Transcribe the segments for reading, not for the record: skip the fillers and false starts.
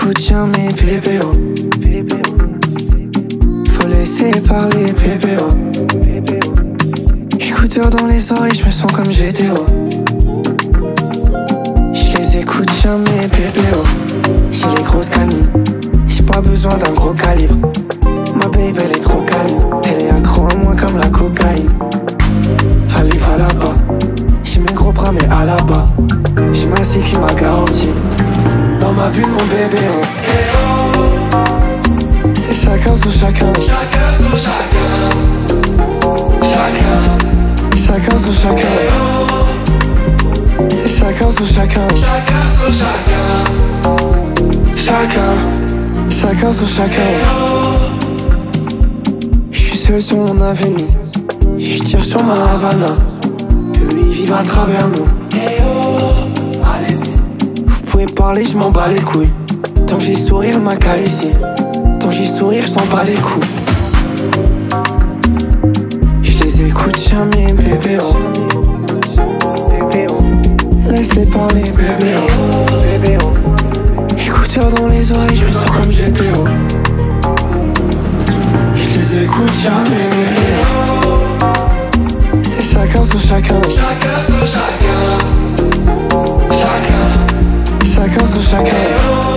écoute jamais PPO. Faut laisser parler PPO. Écouteurs dans les oreilles, je me sens comme GTO. Je les écoute jamais PPO. J'ai les grosses canines, j'ai pas besoin d'un gros calibre. Ma babe elle est trop câline, elle est accro à moi comme la cocaïne. Allez va là-bas, j'ai mes gros bras mais à la bas. J'ai ma sécu, ma garantie. Dans ma bulle mon bébé c'est chacun sur chacun. Chacun sur chacun. Chacun sur chacun. C'est chacun sur chacun. Chacun sur chacun. Chacun sur chacun. J'suis seul sur mon avenue et j'tire sur ma Havana. Eux ils vivent à travers nous. Vous pouvez parler, j'm'en bats les couilles. Tant que j'ai sourire, ma ici. Tant que j'ai sourire, j'en bats les couilles. J'les écoute jamais, PPO. Laisse-les parler, PPO. Écouteurs dans les oreilles, je me sens comme GTO. J'les écoute jamais, PPO. C'est chacun sur chacun. Chacun sur chacun. Chacun sur chacun.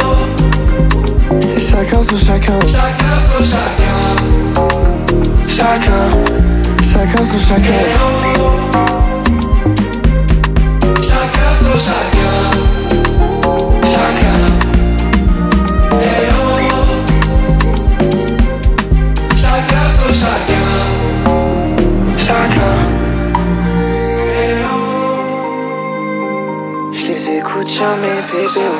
C'est chacun sur chacun. Chacun sur chacun. Chacun sur chacun. Chacun sur chacun. Chacun sur chacun. J'les écoute jamais, PPO.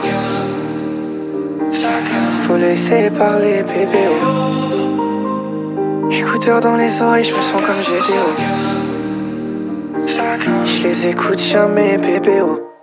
Faut laisser parler, PPO. Écouteurs dans les oreilles, je me sens comme GTO. J'les écoute jamais, PPO.